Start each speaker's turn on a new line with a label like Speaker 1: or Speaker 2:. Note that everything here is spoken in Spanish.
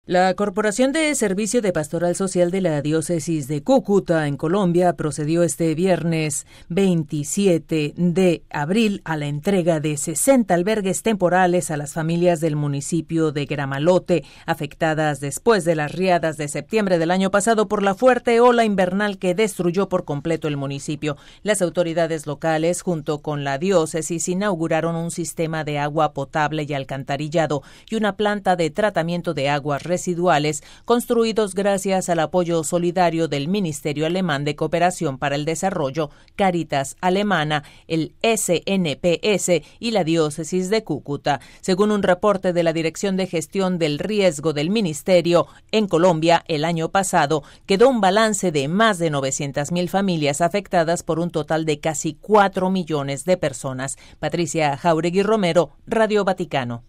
Speaker 1: La Corporación de Servicio de Pastoral Social de la Diócesis de Cúcuta, en Colombia, procedió este viernes 27 de abril a la entrega de 60 albergues temporales a las familias del municipio de Gramalote, afectadas después de las riadas de septiembre del año pasado por la fuerte ola invernal que destruyó por completo el municipio. Las autoridades locales, junto con la diócesis, inauguraron un sistema de agua potable y alcantarillado y una planta de tratamiento de aguas residuales construidos gracias al apoyo solidario del Ministerio Alemán de Cooperación para el Desarrollo, Cáritas Alemana, el SNPS y la Diócesis de Cúcuta. Según un reporte de la Dirección de Gestión del Riesgo del Ministerio, en Colombia el año pasado quedó un balance de más de 900.000 familias afectadas por un total de casi 4 millones de personas. Patricia Jauregui Romero, Radio Vaticano.